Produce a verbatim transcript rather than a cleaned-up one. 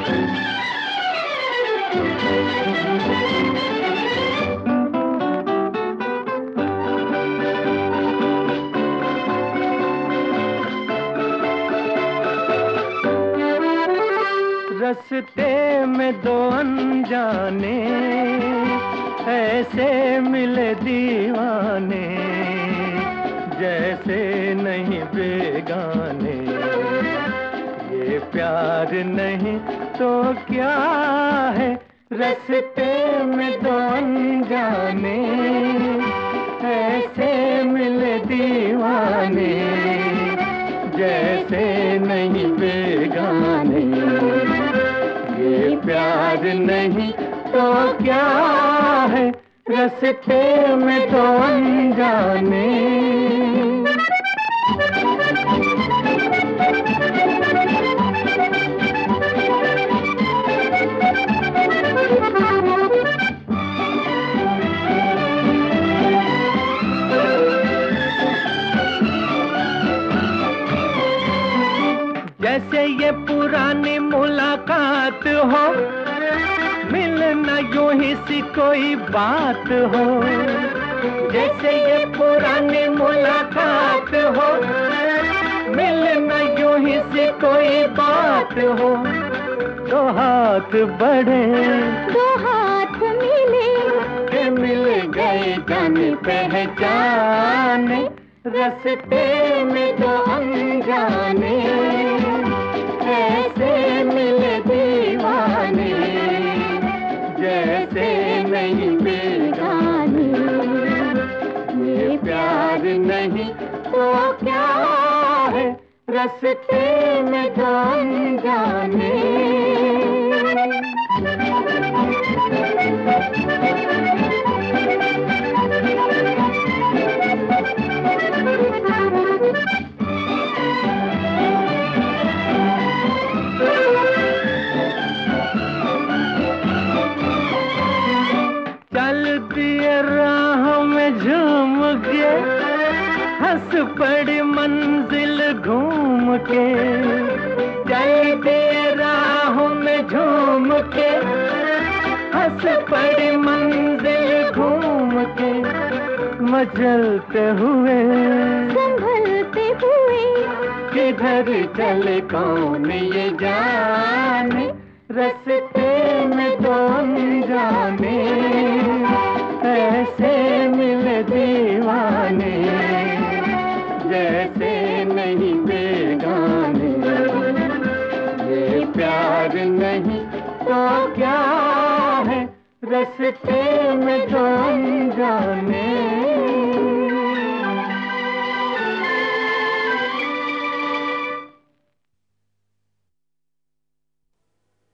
रस्ते में दो अनजाने ऐसे मिले दीवाने, जैसे नहीं बेगाने। ये प्यार नहीं तो क्या है, रस्ते में दो अनजाने ऐसे मिले दीवाने, जैसे नहीं बेगाने। ये प्यार नहीं तो क्या है, रस्ते में दो अनजाने। जैसे ये पुरानी मुलाकात हो, मिलना यूं ही सी कोई बात हो। जैसे ये पुरानी मुलाकात हो, मिलना यूं ही सी कोई बात हो। दो हाथ बढ़े, दो हाथ मिले, के मिल गए जाने पहचाने। रस्ते में दो अनजाने ऐसे मिले दीवाने, जैसे नहीं बेगाने। ये प्यार नहीं तो क्या है, रस्ते में दो अनजाने। चल दिए राह में झूम के, हंस पड़ी मंजिल घूम के। चल दिए राह में झूम के, हंस पड़ी मंजिल घूम के। मचलते हुए, संभलते हुए, किधर चले कौन ये जाने। रस्ते में दो अनजाने ऐसे मिले दीवाने, जैसे नहीं बेगाने। ये प्यार नहीं तो क्या है, रस्ते में दो अनजाने।